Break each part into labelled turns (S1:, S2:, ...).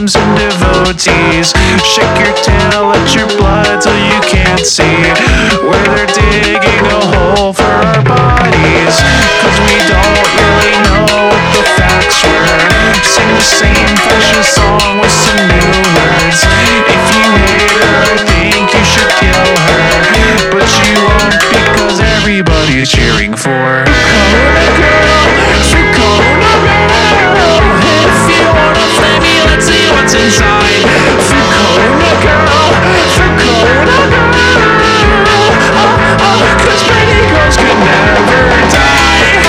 S1: pilgrims and devotees. Shake your tail, let your blood till you can't see, where they're digging a hole for our bodies. Cause we don't really know what the facts were. Sing the same fascist song with some new words. If you hate her, I think you should kill her, but you won't because everybody's cheering for Corona Girl, for Corona Girl. If you wanna flame me, let's see what's inside. For Corona Girl, for Corona Girl. Cause pretty girls can never die.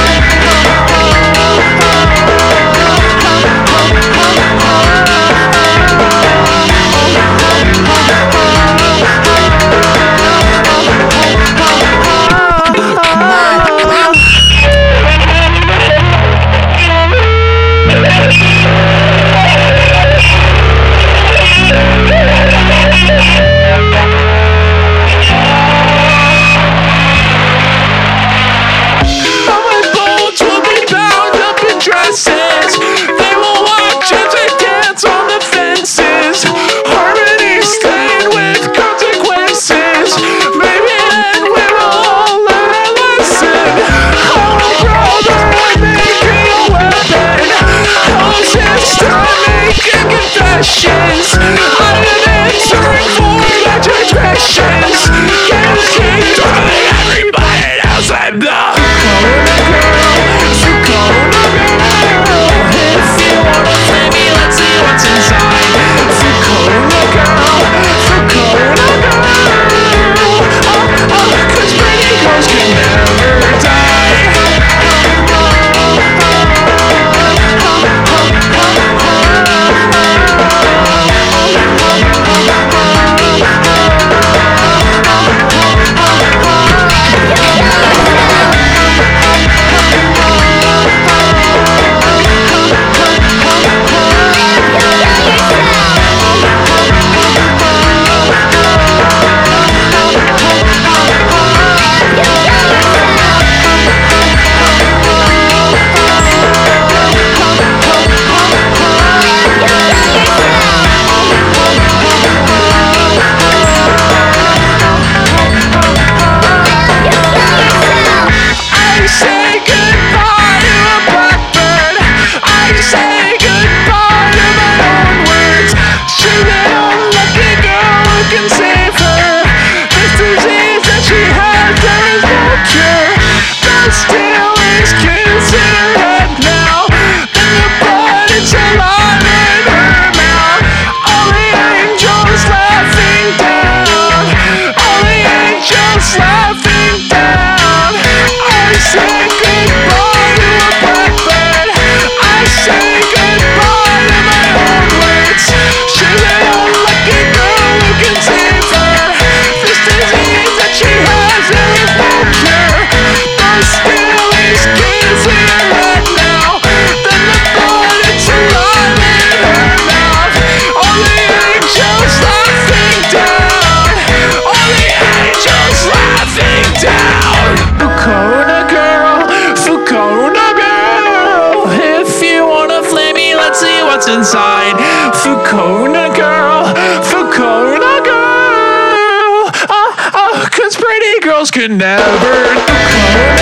S1: Inside Fucona Girl, Fucona Girl. Cause pretty girls can never